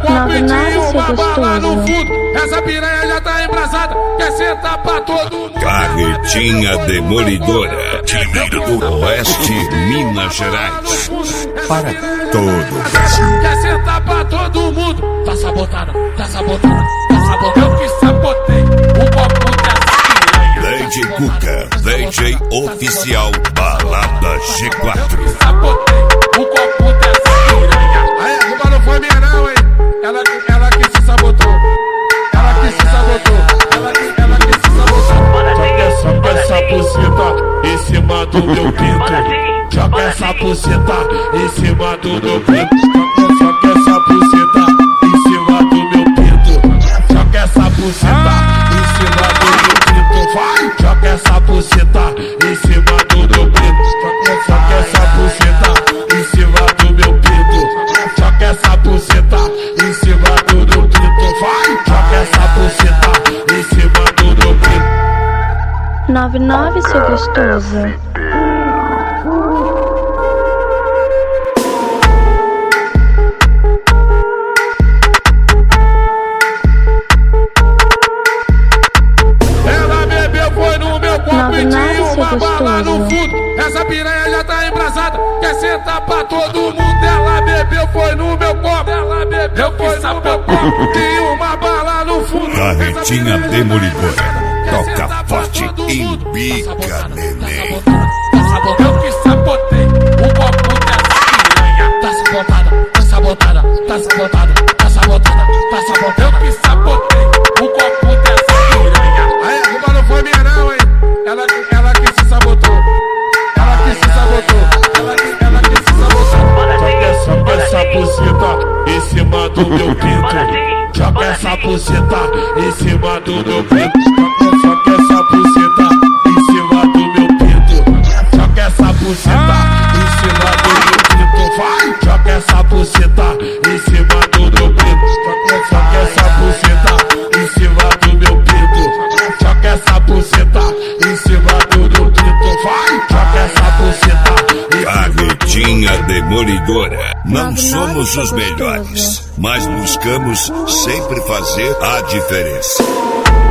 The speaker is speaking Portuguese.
compridinho, uma bala no fundo. Essa piranha já tá embrasada, quer sentar pra todo mundo. Carretinha Demolidora, do Oeste, Minas Gerais. Para todo o Brasil. Quer sentar pra todo mundo. Tá sabotada, tá sabotada, tá sabotada. Eu que sabotei o copo dessa piranha. DJ Cuca, DJ oficial, Balada G4. Sabotei o copo dessa piranha. Aí, a culpa não foi minha não, hein. Ela que se sabotou. Ela que se sabotou. Ela que se sabotou. Joga essa buceta em cima do meu pinto. Joga essa buceta em cima do meu pinto. Joga essa buceta em cima do meu pinto. Joga essa buceta em cima do meu pinto. Vai, joga essa buceta em cima do meu pinto. Joga essa buceta em cima do meu pinto. Joga essa buceta em cima do meu pinto. Vai, joga essa buceta em cima do meu pinto. 99, seu gostoso. Ela bebeu, foi no meu compridinho, uma bala no fundo. Essa piranha já tá embrasada, quer sentar pra todo mundo. Ela bebeu, foi no meu copo. Ela bebeu, foi no meu copo. E uma bala no fundo. Carretinha Demolidora, toca forte, embica, neném. Eu que sabotei o copo dessa piranha. Tá sabotada, tá sabotada, tá sabotada, tá sabotada, tá sabotada. Eu que sabotei o copo dessa piranha. Aí, a culpa não foi minha não, hein. Ela que se sabotou. Ela que se sabotou. Ela que se sabotou. Joga essa buceta em cima do meu pinto. Joga essa buceta em cima do meu pinto. Joga essa buceta em cima do meu pinto. Joga essa buceta em cima do meu pinto. Vai, joga essa buceta em cima do meu pinto. Joga essa buceta em cima do meu pinto. Joga essa buceta em cima do meu pinto. Vai, joga essa buceta. Carretinha Demolidora, não somos os melhores, mas buscamos sempre fazer a diferença.